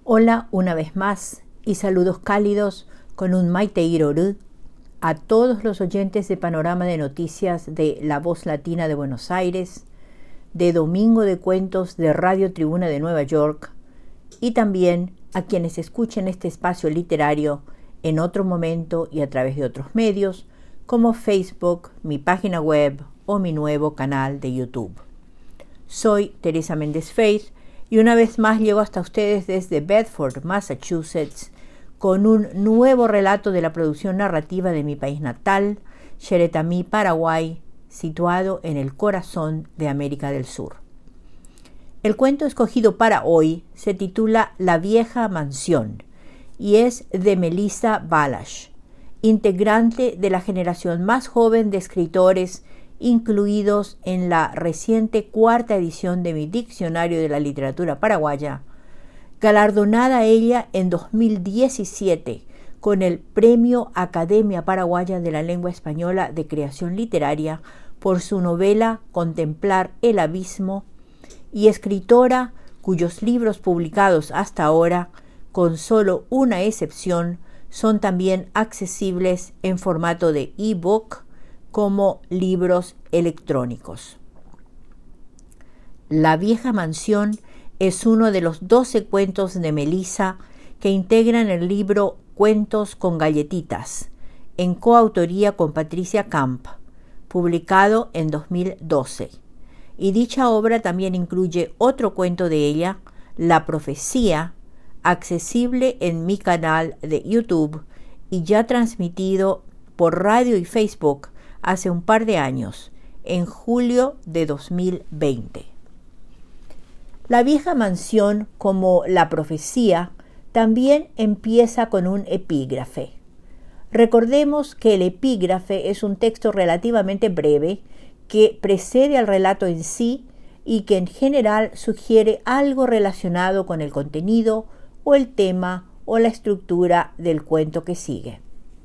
Hola una vez más y saludos cálidos con un Maite Irorud a todos los oyentes de Panorama de Noticias de La Voz Latina de Buenos Aires, de Domingo de Cuentos de Radio Tribuna de Nueva York y también a quienes escuchen este espacio literario en otro momento y a través de otros medios como Facebook, mi página web o mi nuevo canal de YouTube. Soy Teresa Méndez Faith y una vez más llego hasta ustedes desde Bedford, Massachusetts, con un nuevo relato de la producción narrativa de mi país natal, Xeretamí, Paraguay, situado en el corazón de América del Sur. El cuento escogido para hoy se titula La vieja mansión y es de Melissa Balash, integrante de la generación más joven de escritores incluidos en la reciente cuarta edición de mi Diccionario de la Literatura Paraguaya, galardonada ella en 2017 con el Premio Academia Paraguaya de la Lengua Española de Creación Literaria por su novela Contemplar el Abismo, y escritora cuyos libros publicados hasta ahora, con solo una excepción, son también accesibles en formato de ebook como libros electrónicos. La vieja mansión es uno de los 12 cuentos de Melissa que integran el libro Cuentos con Galletitas, en coautoría con Patricia Camp, publicado en 2012. Y dicha obra también incluye otro cuento de ella, La Profecía, accesible en mi canal de YouTube y ya transmitido por radio y Facebook hace un par de años, en julio de 2020. La vieja mansión, como La Profecía, también empieza con un epígrafe. Recordemos que el epígrafe es un texto relativamente breve que precede al relato en sí y que en general sugiere algo relacionado con el contenido o el tema o la estructura del cuento que sigue.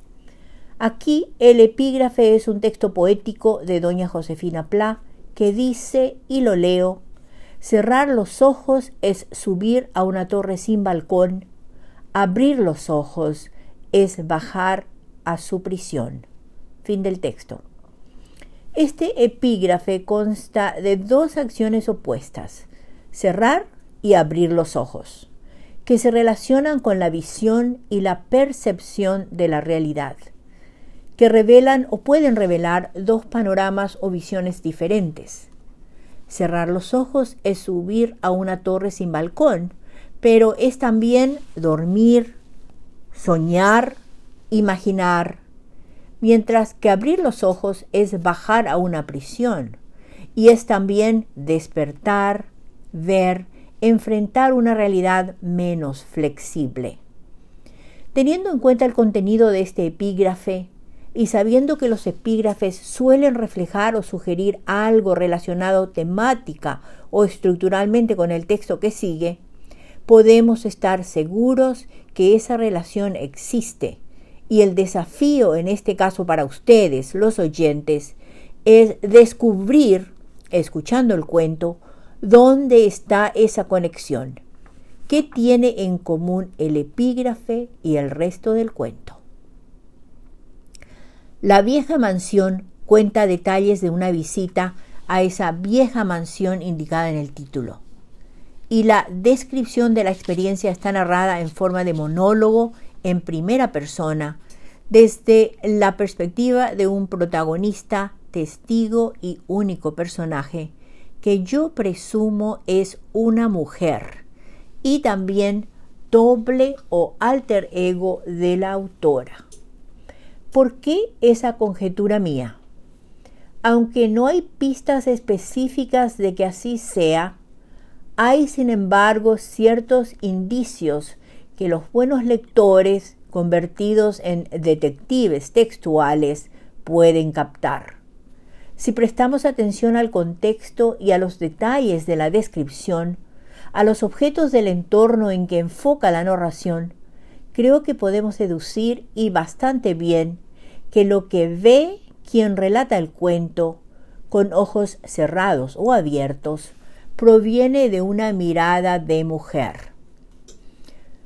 Aquí el epígrafe es un texto poético de doña Josefina Pla que dice, y lo leo: cerrar los ojos es subir a una torre sin balcón, abrir los ojos es bajar a su prisión. Fin del texto. Este epígrafe consta de dos acciones opuestas, cerrar y abrir los ojos, que se relacionan con la visión y la percepción de la realidad, que revelan o pueden revelar dos panoramas o visiones diferentes. Cerrar los ojos es subir a una torre sin balcón, pero es también dormir, soñar, imaginar, mientras que abrir los ojos es bajar a una prisión y es también despertar, ver, enfrentar una realidad menos flexible. Teniendo en cuenta el contenido de este epígrafe, y sabiendo que los epígrafes suelen reflejar o sugerir algo relacionado temática o estructuralmente con el texto que sigue, podemos estar seguros que esa relación existe y el desafío en este caso para ustedes, los oyentes, es descubrir, escuchando el cuento, dónde está esa conexión, qué tiene en común el epígrafe y el resto del cuento. La vieja mansión cuenta detalles de una visita a esa vieja mansión indicada en el título. Y la descripción de la experiencia está narrada en forma de monólogo en primera persona, desde la perspectiva de un protagonista, testigo y único personaje, que yo presumo es una mujer, y también doble o alter ego de la autora. ¿Por qué esa conjetura mía? Aunque no hay pistas específicas de que así sea, hay sin embargo ciertos indicios que los buenos lectores, convertidos en detectives textuales, pueden captar. Si prestamos atención al contexto y a los detalles de la descripción, a los objetos del entorno en que enfoca la narración, creo que podemos deducir, y bastante bien, que lo que ve quien relata el cuento, con ojos cerrados o abiertos, proviene de una mirada de mujer.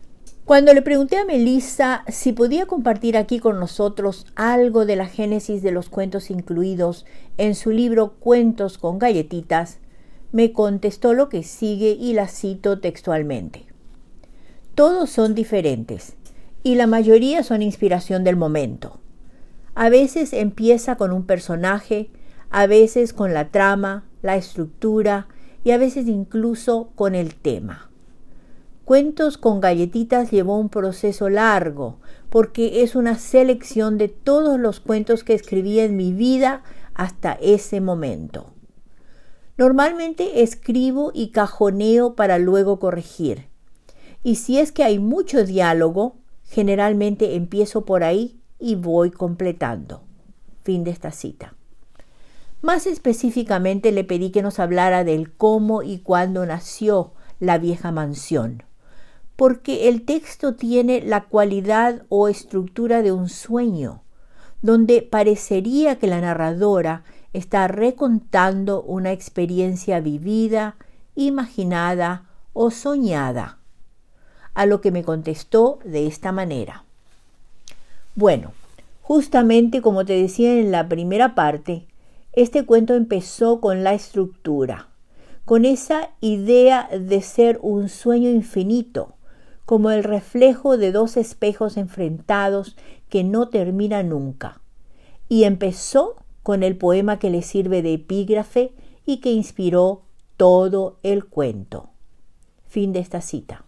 Cuando le pregunté a Melissa si podía compartir aquí con nosotros algo de la génesis de los cuentos incluidos en su libro Cuentos con Galletitas, me contestó lo que sigue y la cito textualmente. Todos son diferentes y la mayoría son inspiración del momento. A veces empieza con un personaje, a veces con la trama, la estructura y a veces incluso con el tema. Cuentos con Galletitas llevó un proceso largo porque es una selección de todos los cuentos que escribí en mi vida hasta ese momento. Normalmente escribo y cajoneo para luego corregir. Y si es que hay mucho diálogo, generalmente empiezo por ahí y voy completando. Fin de esta cita. Más específicamente le pedí que nos hablara del cómo y cuándo nació La Vieja Mansión, porque el texto tiene la cualidad o estructura de un sueño, donde parecería que la narradora está recontando una experiencia vivida, imaginada o soñada. A lo que me contestó de esta manera. Bueno, justamente como te decía en la primera parte, este cuento empezó con la estructura, con esa idea de ser un sueño infinito, como el reflejo de dos espejos enfrentados que no termina nunca. Y empezó con el poema que le sirve de epígrafe y que inspiró todo el cuento. Fin de esta cita.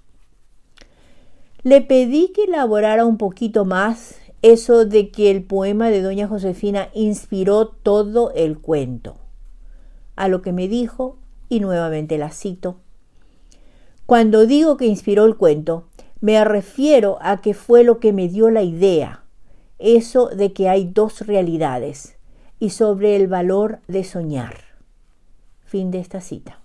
Le pedí que elaborara un poquito más eso de que el poema de doña Josefina inspiró todo el cuento. A lo que me dijo, y nuevamente la cito, cuando digo que inspiró el cuento, me refiero a que fue lo que me dio la idea, eso de que hay dos realidades, y sobre el valor de soñar. Fin de esta cita.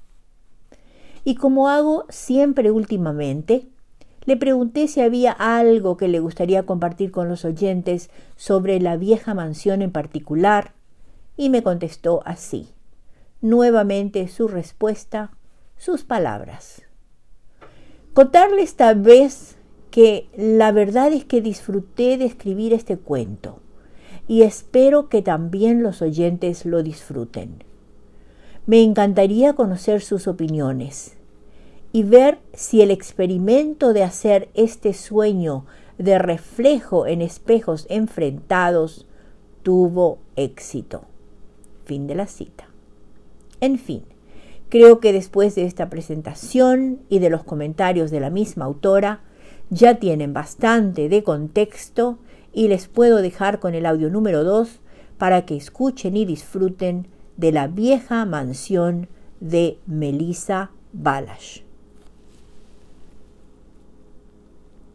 Y como hago siempre últimamente, le pregunté si había algo que le gustaría compartir con los oyentes sobre La Vieja Mansión en particular, y me contestó así. Nuevamente su respuesta, sus palabras. Contarle esta vez que la verdad es que disfruté de escribir este cuento y espero que también los oyentes lo disfruten. Me encantaría conocer sus opiniones y ver si el experimento de hacer este sueño de reflejo en espejos enfrentados tuvo éxito. Fin de la cita. En fin, creo que después de esta presentación y de los comentarios de la misma autora, ya tienen bastante de contexto y les puedo dejar con el audio número 2 para que escuchen y disfruten de La Vieja Mansión de Melissa Balash.